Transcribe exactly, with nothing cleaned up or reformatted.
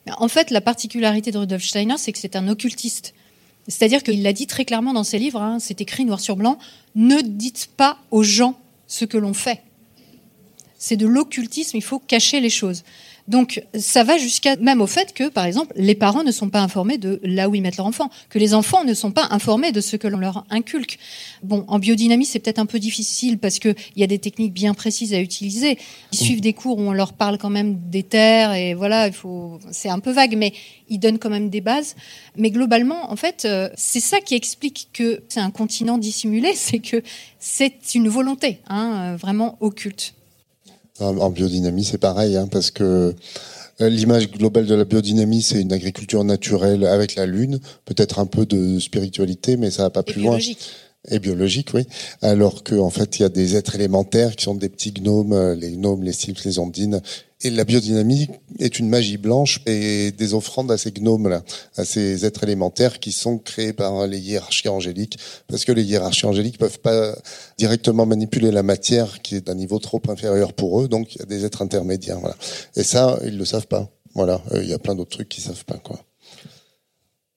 En fait, la particularité de Rudolf Steiner, c'est que c'est un occultiste. C'est-à-dire qu'il l'a dit très clairement dans ses livres, hein, c'est écrit noir sur blanc, ne dites pas aux gens ce que l'on fait. C'est de l'occultisme, il faut cacher les choses. Donc ça va jusqu'à même au fait que, par exemple, les parents ne sont pas informés de là où ils mettent leur enfant, que les enfants ne sont pas informés de ce que l'on leur inculque. Bon, en biodynamie, c'est peut-être un peu difficile parce qu'il y a des techniques bien précises à utiliser. Ils suivent des cours où on leur parle quand même des terres et voilà, il faut... c'est un peu vague, mais ils donnent quand même des bases. Mais globalement, en fait, c'est ça qui explique que c'est un continent dissimulé, c'est que c'est une volonté, hein, vraiment occulte. En biodynamie, c'est pareil, hein, parce que l'image globale de la biodynamie, c'est une agriculture naturelle avec la lune, peut-être un peu de spiritualité, mais ça va pas plus loin. Et biologique, oui. Alors qu'en fait, il y a des êtres élémentaires qui sont des petits gnomes, les gnomes, les sylphes, les ondines. Et la biodynamie est une magie blanche et des offrandes à ces gnomes-là, à ces êtres élémentaires qui sont créés par les hiérarchies angéliques, parce que les hiérarchies angéliques peuvent pas directement manipuler la matière qui est d'un niveau trop inférieur pour eux, donc il y a des êtres intermédiaires. Voilà. Et ça, ils le savent pas. Voilà, il y a plein d'autres trucs qu'ils savent pas, quoi.